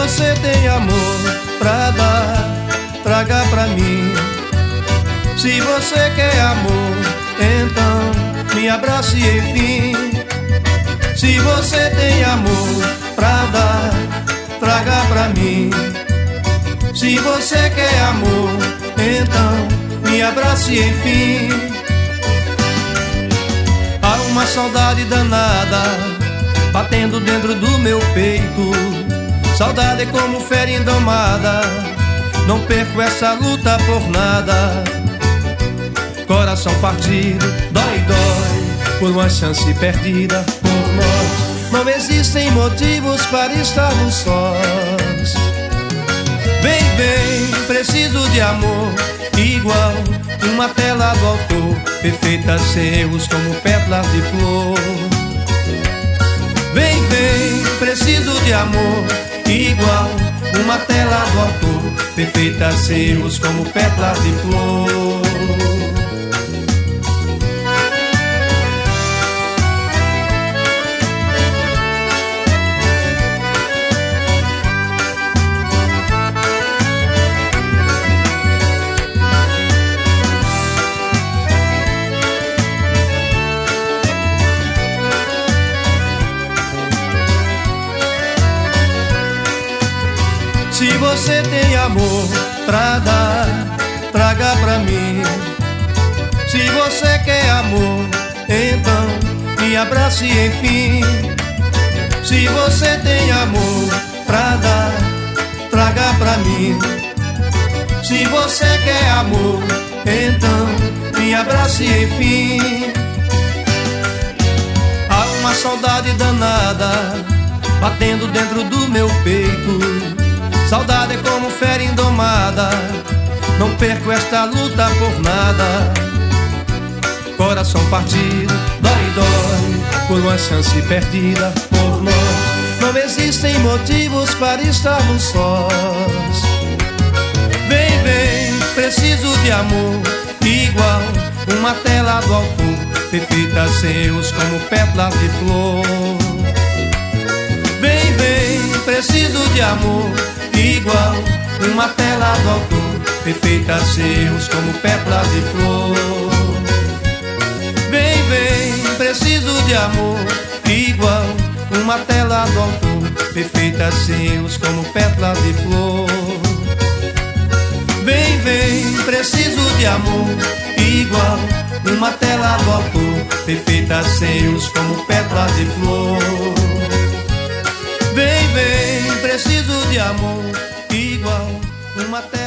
você tem amor pra dar, traga pra mim. Se você quer amor, então me abrace enfim. Se você tem amor pra dar, traga pra mim. Se você quer amor, então me abrace enfim. Há uma saudade danada batendo dentro do meu peito. Saudade é como fera indomada, não perco essa luta por nada. Coração partido, dói, dói, por uma chance perdida por nós. Não existem motivos para estarmos sós. Vem, vem, preciso de amor, igual uma tela do autor, perfeitas seus como pétalas de flor. Vem, vem, preciso de amor, igual uma tela do autor, perfeitas seus como pétalas de flor. Se você tem amor pra dar, traga pra mim. Se você quer amor, então me abrace enfim. Se você tem amor pra dar, traga pra mim. Se você quer amor, então me abrace enfim. Há uma saudade danada batendo dentro do meu peito. Saudade é como fera indomada, não perco esta luta por nada. Coração partido, dói, dói, por uma chance perdida por nós. Não existem motivos para estarmos sós. Vem, vem, preciso de amor, igual uma tela do autor, perfeitas seus como pétalas de flor. Vem, vem, preciso de amor, igual uma tela do autor, perfeitas seus como pétalas de flor. Vem, vem, preciso de amor, igual uma tela do autor, perfeitas seus como pétalas de flor. Vem, vem, preciso de amor, igual uma tela do autor, perfeitas seus como pétalas de flor. Vem, vem, preciso de amor, igual uma terra.